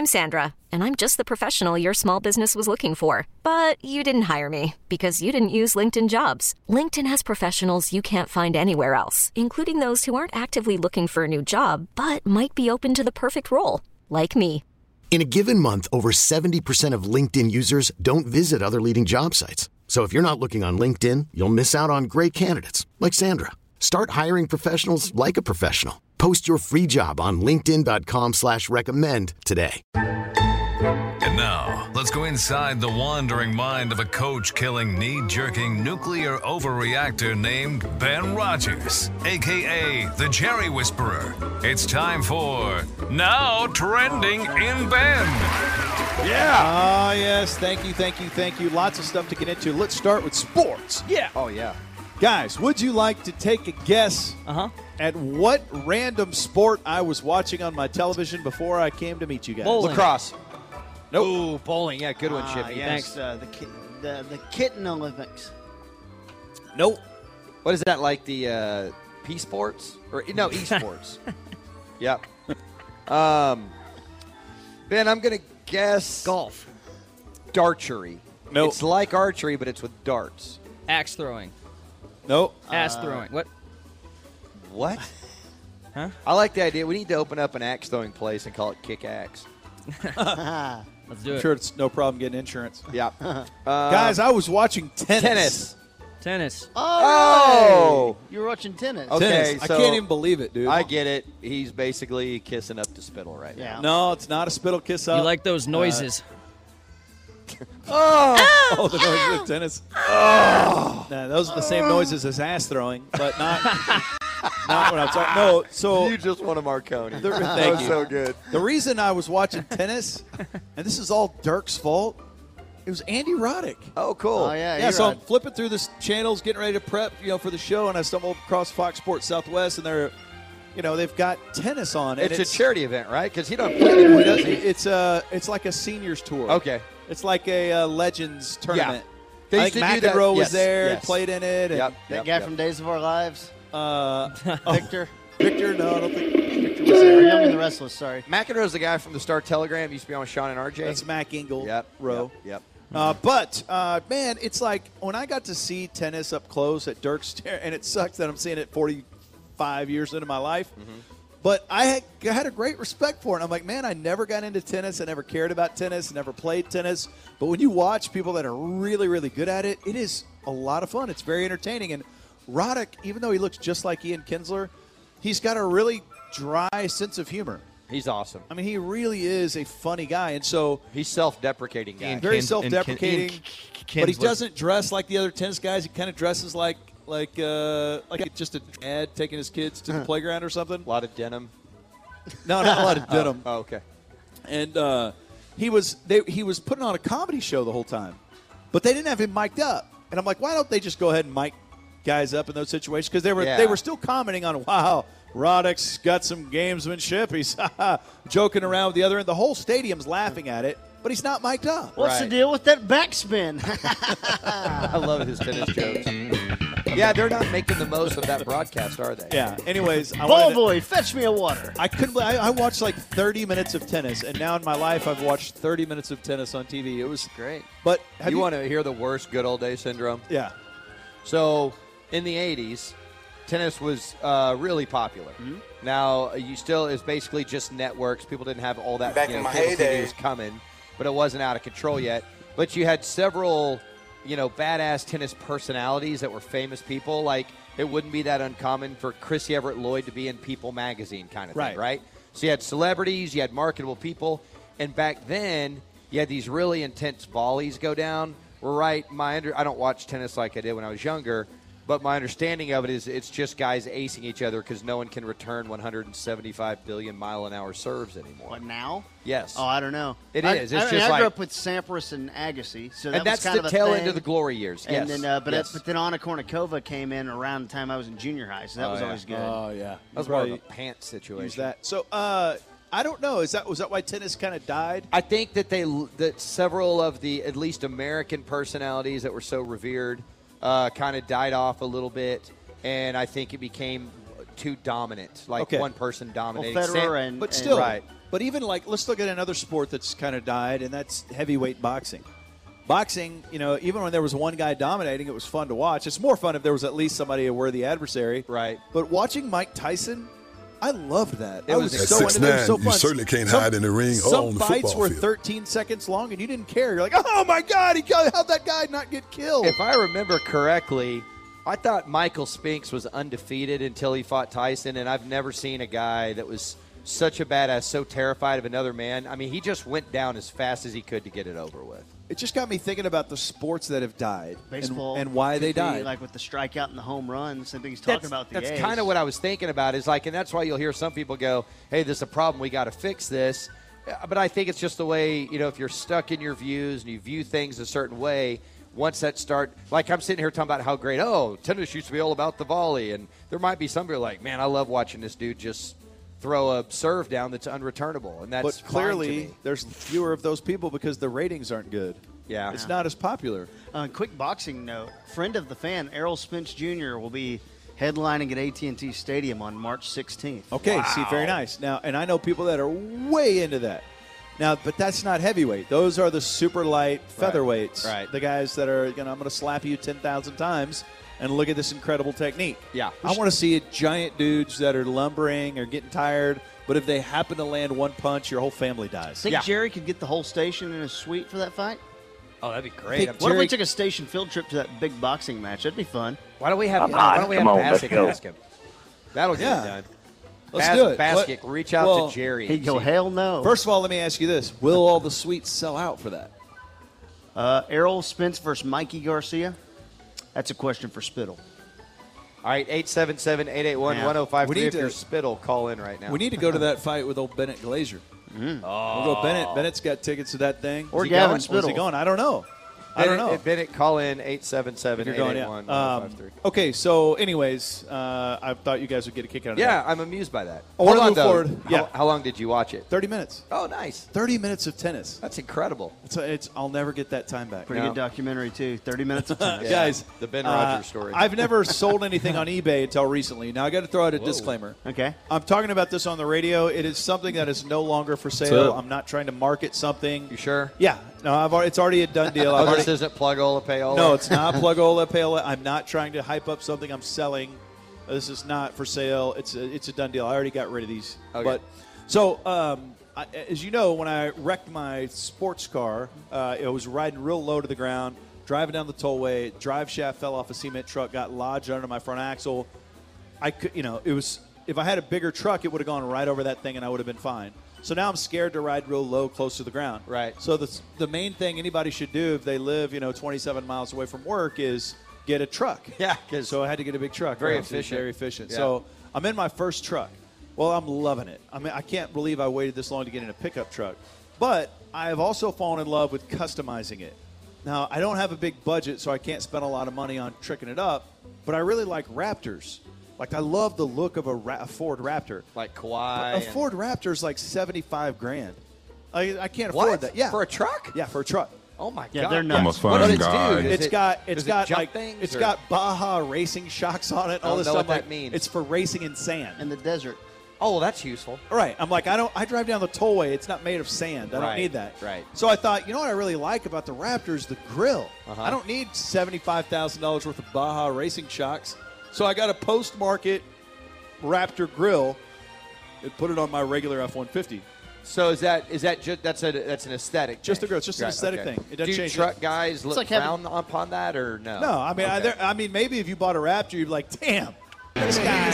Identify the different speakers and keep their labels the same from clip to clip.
Speaker 1: I'm Sandra, and I'm just the professional your small business was looking for. But you didn't hire me because you didn't use LinkedIn Jobs. LinkedIn has professionals you can't find anywhere else, including those who aren't actively looking for a new job, but might be open to the perfect role, like me.
Speaker 2: In a given month, over 70% of LinkedIn users don't visit other leading job sites. So if you're not looking on LinkedIn, you'll miss out on great candidates like Sandra. Start hiring professionals like a professional. Post your free job on linkedin.com/recommend today.
Speaker 3: And now, let's go inside the wandering mind of a coach-killing, knee-jerking, nuclear overreactor named Ben Rogers, a.k.a. the Jerry Whisperer. It's time for Now Trending in Ben.
Speaker 4: Yeah. Ah, yes. Thank you. Lots of stuff to get into. Let's start with sports.
Speaker 5: Yeah.
Speaker 6: Oh, yeah.
Speaker 4: Guys, would you like to take a guess at what random sport I was watching on my television before I came to meet you guys?
Speaker 5: Bowling.
Speaker 6: Lacrosse.
Speaker 4: Nope.
Speaker 6: Ooh, bowling. Yeah, good one, Chippy.
Speaker 5: Yes,
Speaker 6: Thanks.
Speaker 5: the kitten Olympics.
Speaker 4: Nope.
Speaker 6: What is that, like the P sports? Or no, esports. Yep. Ben, I'm going to guess
Speaker 5: Golf.
Speaker 6: darchery.
Speaker 4: Nope.
Speaker 6: It's like archery, but it's with darts.
Speaker 7: Axe throwing.
Speaker 4: Nope.
Speaker 7: Ass throwing. What?
Speaker 6: What?
Speaker 7: Huh?
Speaker 6: I like the idea. We need to open up an axe throwing place and call it Kick Axe.
Speaker 7: Let's do
Speaker 4: I'm
Speaker 7: it.
Speaker 4: sure it's no problem getting insurance.
Speaker 6: Yeah.
Speaker 4: Guys, I was watching tennis.
Speaker 7: Tennis.
Speaker 6: Oh!
Speaker 5: You were watching tennis.
Speaker 6: Okay.
Speaker 4: Tennis. I
Speaker 6: so-
Speaker 4: can't even believe it, dude.
Speaker 6: I get it. He's basically kissing up to Spittle right
Speaker 5: Yeah.
Speaker 4: No, it's not a spittle kiss up.
Speaker 7: You like those noises.
Speaker 4: Oh, the noises of tennis. Oh. Nah, those are the same noises as ass throwing, but not what I'm talking. No,
Speaker 6: now.
Speaker 4: so
Speaker 6: You just won a Marconi.
Speaker 4: Thank
Speaker 6: That was
Speaker 4: you.
Speaker 6: so good.
Speaker 4: the reason I was watching tennis, and this is all Dirk's fault, it was Andy Roddick.
Speaker 6: Oh, cool.
Speaker 5: Oh, yeah.
Speaker 4: Yeah, so I'm flipping through this channels, getting ready to prep, for the show, and I stumbled across Fox Sports Southwest, and they've got tennis on. And
Speaker 6: It's a charity event, right? Because he don't play anymore, does he?
Speaker 4: It's like a seniors tour.
Speaker 6: Okay.
Speaker 4: It's like a Legends tournament.
Speaker 6: They
Speaker 4: I
Speaker 6: used
Speaker 4: think
Speaker 6: to do that.
Speaker 4: McEnroe was
Speaker 6: Yes,
Speaker 4: there,
Speaker 6: yes.
Speaker 4: and played in it. And,
Speaker 6: Yep.
Speaker 5: That guy from Days of Our Lives,
Speaker 4: Victor?
Speaker 5: Victor.
Speaker 4: No, I don't think Victor was
Speaker 5: Or
Speaker 4: there.
Speaker 5: Young and the Restless. Sorry.
Speaker 6: McEnroe's the guy from the Star Telegram. Used to be on with Sean and RJ.
Speaker 4: That's Mac Engel
Speaker 6: Yep.
Speaker 4: Rowe.
Speaker 6: Yep.
Speaker 4: But, man, it's like when I got to see tennis up close at Dirk's, and it sucks that I'm seeing it 45 years into my life, but I had a great respect for it. I'm like, man, I never got into tennis. I never cared about tennis, never played tennis. But when you watch people that are really, really good at it, it is a lot of fun. It's very entertaining. And Roddick, even though he looks just like Ian Kinsler, he's got a really dry sense of humor.
Speaker 6: He's awesome.
Speaker 4: I mean, he really is a funny guy. And so
Speaker 6: He's self-deprecating guy.
Speaker 4: very self-deprecating, but he doesn't dress like the other tennis guys. He kind of dresses like just a dad taking his kids to the playground or something.
Speaker 6: A lot of denim.
Speaker 4: No, not a lot of denim.
Speaker 6: Oh, okay.
Speaker 4: And he was putting on a comedy show the whole time, but they didn't have him mic'd up. And I'm like, why don't they just go ahead and mic guys up in those situations? Because they were still commenting on, wow, Roddick's got some gamesmanship. He's joking around with the other end. The whole stadium's laughing at it, but he's not mic'd up.
Speaker 5: What's the
Speaker 6: Right.
Speaker 5: deal with that backspin?
Speaker 6: I love his tennis jokes. Yeah, they're not making the most of that broadcast, are they?
Speaker 4: Yeah. Anyways,
Speaker 5: Ball boy, fetch me a water.
Speaker 4: I couldn't. I watched like 30 minutes of tennis, and now in my life I've watched 30 minutes of tennis on TV. It was
Speaker 6: Great.
Speaker 4: But have
Speaker 6: You want to hear the worst good old day syndrome?
Speaker 4: Yeah.
Speaker 6: So, in the 80s, tennis was really popular. Now, it's basically just networks. People didn't have all that.
Speaker 8: Back in my
Speaker 6: cable
Speaker 8: heyday.
Speaker 6: TV was coming, but it wasn't out of control yet. But you had several, badass tennis personalities that were famous people. Like, it wouldn't be that uncommon for Chrissy Everett Lloyd to be in People magazine kind of thing, right? So you had celebrities, you had marketable people, and back then you had these really intense volleys go down. I don't watch tennis like I did when I was younger, but my understanding of it is it's just guys acing each other because no one can return 175 billion mile-an-hour serves anymore.
Speaker 5: What, now?
Speaker 6: Yes.
Speaker 5: Oh, I don't know.
Speaker 6: It
Speaker 5: I-
Speaker 6: is. It's
Speaker 5: I
Speaker 6: just
Speaker 5: grew
Speaker 6: like-
Speaker 5: up with Sampras and Agassi, so that
Speaker 6: and that's
Speaker 5: was kind
Speaker 6: the
Speaker 5: of a
Speaker 6: tail
Speaker 5: thing.
Speaker 6: end of the glory years.
Speaker 5: And
Speaker 6: yes.
Speaker 5: then, but
Speaker 6: yes.
Speaker 5: but then Anna Kournikova came in around the time I was in junior high, so that was
Speaker 6: yeah.
Speaker 5: always good.
Speaker 4: Oh yeah.
Speaker 6: that was more of a pants situation.
Speaker 4: Use that. So I don't know. Was that why tennis kind of died?
Speaker 6: I think that several of the at least American personalities that were so revered kind of died off a little bit, and I think it became too dominant, like
Speaker 4: Okay.
Speaker 6: one person dominating.
Speaker 5: Well, Federer and
Speaker 4: But still,
Speaker 6: Right.
Speaker 4: But even like, let's look at another sport that's kind of died, and that's heavyweight boxing. Boxing, even when there was one guy dominating, it was fun to watch. It's more fun if there was at least somebody, a worthy adversary.
Speaker 6: Right.
Speaker 4: But watching Mike Tyson, I loved that.
Speaker 6: It
Speaker 4: I
Speaker 6: was
Speaker 4: was
Speaker 6: At
Speaker 4: so into it. It was
Speaker 8: 6'9",
Speaker 4: so
Speaker 8: you
Speaker 4: fun.
Speaker 8: certainly can't hide in the ring or
Speaker 4: Some
Speaker 8: on the
Speaker 4: fights
Speaker 8: football
Speaker 4: were
Speaker 8: field.
Speaker 4: 13 seconds long, and you didn't care. You're like, oh my God, how'd that guy not get killed?
Speaker 6: If I remember correctly, I thought Michael Spinks was undefeated until he fought Tyson, and I've never seen a guy that was such a badass, so terrified of another man. I mean, he just went down as fast as he could to get it over with.
Speaker 4: It just got me thinking about the sports that have died
Speaker 5: Baseball
Speaker 4: and why
Speaker 5: could
Speaker 4: they
Speaker 5: be,
Speaker 4: died.
Speaker 5: like with the strikeout and the home run. Same thing he's talking about.
Speaker 6: That's
Speaker 5: A's.
Speaker 6: kind of what I was thinking about. Is like, and that's why you'll hear some people go, "Hey, this is a problem. We got to fix this." But I think it's just the way, if you're stuck in your views and you view things a certain way. Once that start, like I'm sitting here talking about how great, tennis used to be all about the volley, and there might be some people like, man, I love watching this dude just throw a serve down that's unreturnable, and that's
Speaker 4: But
Speaker 6: fine to
Speaker 4: clearly,
Speaker 6: me.
Speaker 4: there's fewer of those people because the ratings aren't good.
Speaker 6: Yeah.
Speaker 4: It's not as popular.
Speaker 5: Quick boxing note: friend of the fan, Errol Spence Jr. will be headlining at AT&T Stadium on March 16th.
Speaker 4: Okay, see, very nice. Now, and I know people that are way into that. Now, but that's not heavyweight. Those are the super light featherweights.
Speaker 6: Right.
Speaker 4: The guys that are, I'm going to slap you 10,000 times and look at this incredible technique.
Speaker 6: Yeah.
Speaker 4: I want to see giant dudes that are lumbering or getting tired, but if they happen to land one punch, your whole family dies.
Speaker 5: Think
Speaker 6: Yeah.
Speaker 5: Jerry could get the whole station in a suite for that fight?
Speaker 6: Oh, that'd be great.
Speaker 5: What if we took a station field trip to that big boxing match? That'd be fun.
Speaker 6: Why don't we have
Speaker 9: Come on, let's
Speaker 6: Bassick
Speaker 9: go.
Speaker 6: ask him? That'll get it done.
Speaker 4: Let's do it.
Speaker 6: Bassick, reach out
Speaker 4: Well,
Speaker 6: to Jerry.
Speaker 5: He'd go, hell no.
Speaker 4: First of all, let me ask you this. Will all the suites sell out for that?
Speaker 5: Errol Spence versus Mikey Garcia? That's a question for Spittle.
Speaker 6: All right, 877-881-1053.
Speaker 4: We need
Speaker 6: If
Speaker 4: to-
Speaker 6: you're Spittle, call in right now.
Speaker 4: We need to go to that fight with old Bennett Glazier. We'll go Bennett. Bennett's got tickets to that thing.
Speaker 5: Or
Speaker 4: Is he
Speaker 5: Gavin
Speaker 4: going?
Speaker 5: Spittle.
Speaker 4: Is he going? I don't know. I don't know.
Speaker 6: Bennett, call in
Speaker 4: If you're going, yeah.
Speaker 6: 877-881-1053.
Speaker 4: Okay, so anyways, I thought you guys would get a kick out of that.
Speaker 6: Yeah, I'm amused by that.
Speaker 4: I wanna
Speaker 6: Hold on,
Speaker 4: move
Speaker 6: though.
Speaker 4: forward. Yeah.
Speaker 6: How long did you watch it?
Speaker 4: 30 minutes.
Speaker 6: Oh, nice.
Speaker 4: 30 minutes of tennis.
Speaker 6: That's incredible.
Speaker 4: I'll never get that time back.
Speaker 5: Pretty good documentary, too. 30 minutes of tennis.
Speaker 4: Guys,
Speaker 6: The Ben Rogers story.
Speaker 4: I've never sold anything on eBay until recently. Now, I got to throw out a disclaimer.
Speaker 5: Okay.
Speaker 4: I'm talking about this on the radio. It is something that is no longer for sale. I'm not trying to market something.
Speaker 6: You sure?
Speaker 4: Yeah. No, it's already a done deal.
Speaker 6: Oh, this isn't Plug-Ola Payola?
Speaker 4: No, it's not Plug-Ola Payola. I'm not trying to hype up something I'm selling. This is not for sale. It's a done deal. I already got rid of these.
Speaker 6: Okay.
Speaker 4: But so, as you know, when I wrecked my sports car, I was riding real low to the ground, driving down the tollway. Drive shaft fell off a cement truck, got lodged under my front axle. I could, it was if I had a bigger truck, it would have gone right over that thing, and I would have been fine. So now I'm scared to ride real low, close to the ground.
Speaker 6: Right.
Speaker 4: So the main thing anybody should do if they live, 27 miles away from work is get a truck.
Speaker 6: Yeah, 'cause
Speaker 4: So I had to get a big truck.
Speaker 6: very
Speaker 4: Obviously,
Speaker 6: efficient.
Speaker 4: Very efficient.
Speaker 6: Yeah.
Speaker 4: So I'm in my first truck. Well, I'm loving it. I mean, I can't believe I waited this long to get in a pickup truck. But I have also fallen in love with customizing it. Now, I don't have a big budget, so I can't spend a lot of money on tricking it up. But I really like Raptors. Like, I love the look of a Ford Raptor.
Speaker 6: Like Kawhi.
Speaker 4: A
Speaker 6: and-
Speaker 4: Ford Raptor is like $75,000. I can't
Speaker 6: What?
Speaker 4: afford that. Yeah,
Speaker 6: For a truck?
Speaker 4: Yeah, for a truck.
Speaker 6: Oh, my
Speaker 5: Yeah,
Speaker 6: God.
Speaker 5: they're nuts.
Speaker 9: I'm a fun
Speaker 6: What does it
Speaker 9: guy.
Speaker 6: do?
Speaker 4: It's got
Speaker 6: does it jump
Speaker 4: like
Speaker 6: things,
Speaker 4: it's
Speaker 6: or-
Speaker 4: got Baja racing shocks on it.
Speaker 6: I
Speaker 4: All
Speaker 6: don't
Speaker 4: this
Speaker 6: know
Speaker 4: stuff
Speaker 6: what
Speaker 4: like
Speaker 6: that means.
Speaker 4: It's for racing in sand.
Speaker 5: In the desert.
Speaker 6: Oh, well, that's useful.
Speaker 4: All right. I'm like, I drive down the tollway. It's not made of sand. I don't
Speaker 6: Right,
Speaker 4: need that.
Speaker 6: right.
Speaker 4: So I thought, what I really like about the Raptors, the grill.
Speaker 6: Uh-huh.
Speaker 4: I don't need $75,000 worth of Baja racing shocks. So I got a post-market Raptor grill and put it on my regular F-150.
Speaker 6: So is that just that's an aesthetic?
Speaker 4: Just
Speaker 6: thing?
Speaker 4: a grill. It's just an aesthetic thing. It doesn't
Speaker 6: Do
Speaker 4: change
Speaker 6: truck
Speaker 4: it.
Speaker 6: guys look
Speaker 5: like having-
Speaker 6: down upon that or no?
Speaker 4: No, I mean,
Speaker 6: Okay.
Speaker 4: I mean, maybe if you bought a Raptor, you'd be like, damn, this guy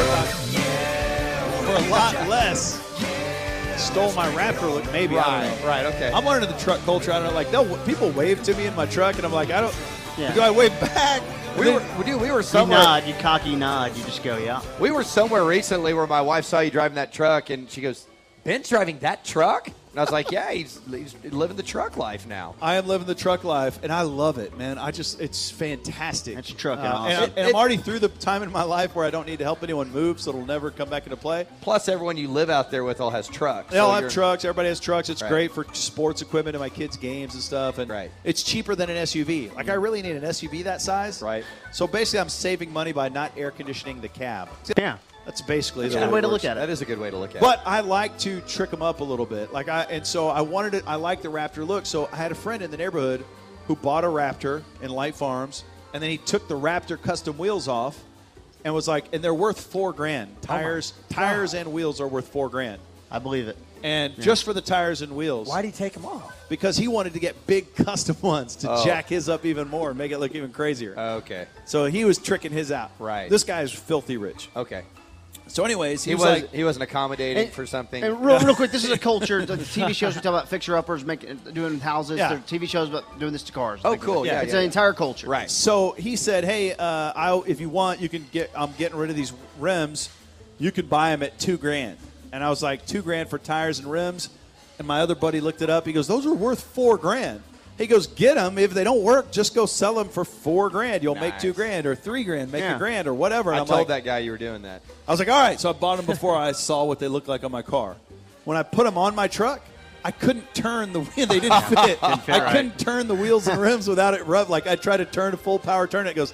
Speaker 4: for a lot less stole my Raptor look. Maybe I don't know.
Speaker 6: Right. Okay.
Speaker 4: I'm learning the truck culture. I don't know. Like, people wave to me in my truck, and I'm like, I don't.
Speaker 5: Yeah.
Speaker 4: Do I wave back?
Speaker 6: we were
Speaker 5: You
Speaker 6: somewhere.
Speaker 5: nod, you cocky nod, you just go, yeah.
Speaker 6: We were somewhere recently where my wife saw you driving that truck, and she goes, "Ben's driving that truck?" And I was like, "Yeah, he's living the truck life now."
Speaker 4: I am living the truck life, and I love it, man. it's fantastic.
Speaker 5: That's trucking
Speaker 4: and,
Speaker 5: awesome.
Speaker 4: and I'm already through the time in my life where I don't need to help anyone move, so it'll never come back into play.
Speaker 6: Plus, everyone you live out there with all has trucks.
Speaker 4: They all
Speaker 6: so
Speaker 4: have
Speaker 6: you're-
Speaker 4: trucks. Everybody has trucks. It's
Speaker 6: Right.
Speaker 4: great for sports equipment and my kids' games and stuff. And
Speaker 6: Right.
Speaker 4: it's cheaper than an SUV. Like, I really need an SUV that size.
Speaker 6: Right.
Speaker 4: So basically, I'm saving money by not air conditioning the cab.
Speaker 5: Yeah.
Speaker 4: That's basically
Speaker 5: That's
Speaker 4: the
Speaker 5: a good way to
Speaker 4: works.
Speaker 5: look at it.
Speaker 6: That is a good way to look at
Speaker 4: But I like to trick them up a little bit. So I wanted it. I like the Raptor look. So I had a friend in the neighborhood who bought a Raptor in Light Farms, and then he took the Raptor custom wheels off, and was like, and they're worth $4,000. Tires and wheels are worth $4,000.
Speaker 5: I believe it.
Speaker 4: And just for the tires and wheels.
Speaker 6: Why did he take them off?
Speaker 4: Because he wanted to get big custom ones to jack his up even more and make it look even crazier.
Speaker 6: Okay.
Speaker 4: So he was tricking his out.
Speaker 6: Right.
Speaker 4: This guy's filthy rich.
Speaker 6: Okay.
Speaker 4: So anyways,
Speaker 6: He wasn't accommodating for something.
Speaker 5: And real quick, this is a culture. The TV shows we talk about fixer-uppers, doing houses.
Speaker 4: Yeah.
Speaker 5: There are TV shows about doing this to cars.
Speaker 6: Oh, cool. Yeah,
Speaker 5: it's
Speaker 6: yeah,
Speaker 5: an
Speaker 6: yeah.
Speaker 5: entire culture.
Speaker 6: Right.
Speaker 4: So he said, "Hey, if you want, you can get. I'm getting rid of these rims. You could buy them at $2,000." And I was like, $2,000 for tires and rims. And my other buddy looked it up. He goes, "Those are worth $4,000." He goes, "Get them. If they don't work, just go sell them for $4,000. You'll make
Speaker 6: Nice.
Speaker 4: $2,000 or $3,000. Make
Speaker 5: Yeah.
Speaker 4: $1,000 or whatever." And
Speaker 6: I
Speaker 4: I'm
Speaker 6: told
Speaker 4: like,
Speaker 6: that guy you were doing that.
Speaker 4: I was like, all right. So I bought them before I saw what they looked like on my car. When I put them on my truck, I couldn't turn the wheel. They didn't fit. I couldn't turn the wheels and rims without it rubbed. Like I tried to turn a full power turn, it goes.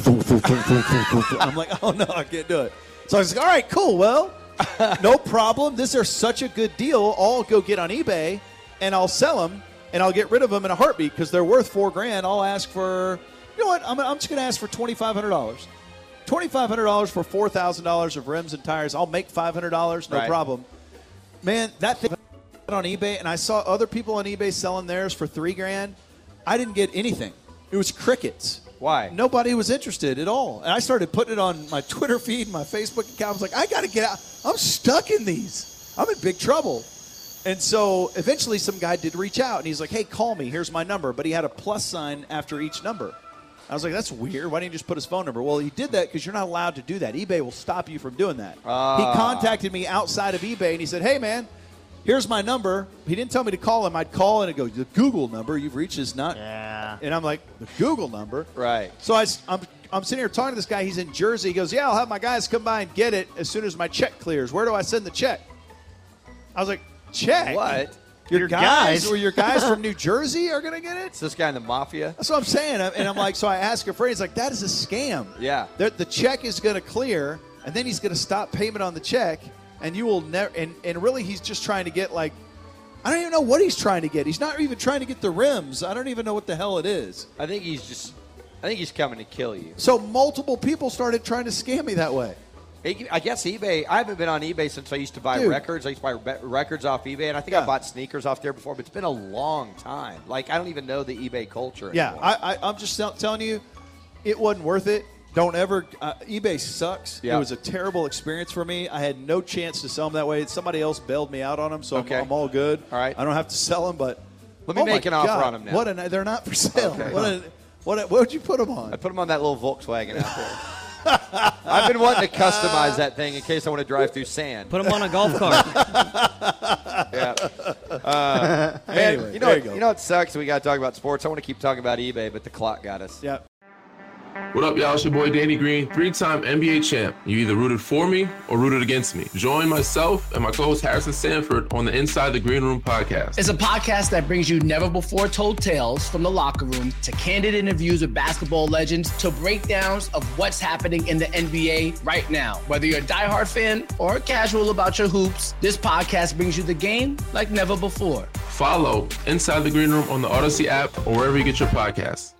Speaker 4: I'm like, oh no, I can't do it. So I was like, all right, cool. Well, no problem. These are such a good deal. I'll go get on eBay and I'll sell them and I'll get rid of them in a heartbeat because they're worth $4,000. I'll ask for, you know what? I'm just going to ask for $2,500. $2,500 for $4,000 of rims and tires. I'll make $500, no
Speaker 6: Right.
Speaker 4: problem. Man, that thing on eBay, and I saw other people on eBay selling theirs for $3,000. I didn't get anything. It was crickets.
Speaker 6: Why?
Speaker 4: Nobody was interested at all. And I started putting it on my Twitter feed, my Facebook account. I was like, I got to get out. I'm stuck in these. I'm in big trouble. And so eventually some guy did reach out, and he's like, hey, call me. Here's my number. But he had a plus sign after each number. I was like, that's weird. Why didn't you just put his phone number? Well, he did that because you're not allowed to do that. eBay will stop you from doing that. He contacted me outside of eBay, and he said, hey, man, here's my number. He didn't tell me to call him. I'd call, and it'd go, the Google number you've reached is not.
Speaker 5: Yeah.
Speaker 4: And I'm like, the Google number?
Speaker 6: Right.
Speaker 4: So I'm sitting here talking to this guy. He's in Jersey. He goes, yeah, I'll have my guys come by and get it as soon as my check clears. Where do I send the check? I was like, check?
Speaker 6: What?
Speaker 4: Your guys or your guys from New Jersey are going to get it?
Speaker 6: It's this guy in the mafia.
Speaker 4: That's what I'm saying. And I'm like, so I ask a friend, he's like, that is a scam.
Speaker 6: Yeah.
Speaker 4: The check is going to clear, and then he's going to stop payment on the check, and you will never, and really he's just trying to get like, I don't even know what he's trying to get. He's not even trying to get the rims. I don't even know what the hell it is.
Speaker 6: I think he's coming to kill you.
Speaker 4: So multiple people started trying to scam me that way.
Speaker 6: I guess eBay, I haven't been on eBay since I used to buy records. I used to buy records off eBay, and I think I bought sneakers off there before, but it's been a long time. Like, I don't even know the eBay culture anymore.
Speaker 4: Yeah, I'm just telling you, it wasn't worth it. Don't ever. eBay sucks.
Speaker 6: Yeah.
Speaker 4: It was a terrible experience for me. I had no chance to sell them that way. Somebody else bailed me out on them, so
Speaker 6: Okay.
Speaker 4: I'm all good.
Speaker 6: All right.
Speaker 4: I don't have to sell them, but
Speaker 6: Let me make an offer on them now.
Speaker 4: They're not for sale.
Speaker 6: Okay.
Speaker 4: What would you put them on?
Speaker 6: I put them on that little Volkswagen out there. I've been wanting to customize that thing in case I want to drive through sand.
Speaker 7: Put them on a golf cart.
Speaker 6: Yeah.
Speaker 4: Anyway,
Speaker 6: you
Speaker 4: there you go.
Speaker 6: know what sucks? We got to talk about sports. I want to keep talking about eBay, but the clock got us.
Speaker 4: Yeah.
Speaker 8: What up, y'all? It's your boy Danny Green, 3-time NBA champ. You either rooted for me or rooted against me. Join myself and my co-host Harrison Sanford on the Inside the Green Room podcast.
Speaker 9: It's a podcast that brings you never-before-told tales from the locker room to candid interviews with basketball legends to breakdowns of what's happening in the NBA right now. Whether you're a diehard fan or casual about your hoops, this podcast brings you the game like never before.
Speaker 8: Follow Inside the Green Room on the Odyssey app or wherever you get your podcasts.